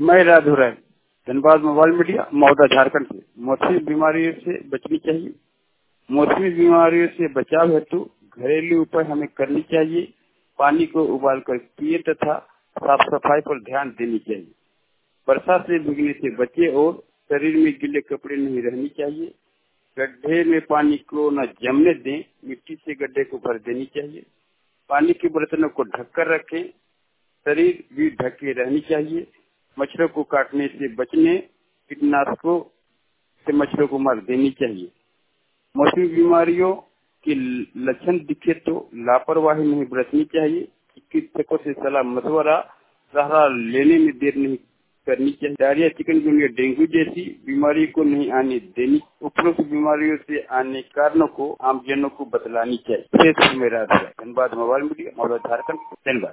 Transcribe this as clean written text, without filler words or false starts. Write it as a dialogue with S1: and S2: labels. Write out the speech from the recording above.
S1: मैं Radhu Rai, Dhanbad mobile media, Mouda, Jharkhand से। मौसमी बीमारियों से बचनी चाहिए। मौसमी बीमारियों से बचाव हेतु घरेलू उपाय हमें करनी चाहिए। पानी को उबालकर पिए तथा साफ सफाई पर ध्यान देनी चाहिए। वर्षा से भीगने से बचे और शरीर में गीले कपड़े नहीं रहनी चाहिए। गड्ढे में पानी को न जमने दें, मिट्टी से गड्ढे को भर देनी चाहिए। पानी के बर्तनों को ढककर रखें। शरीर भी ढके रहनी चाहिए। मच्छरों को काटने से बचने, कीटनाशकों से मच्छरों को मार देनी चाहिए। मौसमी बीमारियों के लक्षण दिखे तो लापरवाही नहीं बरतनी चाहिए। चिकित्सकों से सलाह मशवरा लेने में देर नहीं करनी चाहिए। डायरिया, चिकनगुनिया, डेंगू जैसी बीमारी को नहीं आने देनी। उपरोक्त बीमारियों से आने कारणों को आमजनों को बतलानी चाहिए। धन्यवाद। Mobile media, Mouda, Jharkhand. धन्यवाद।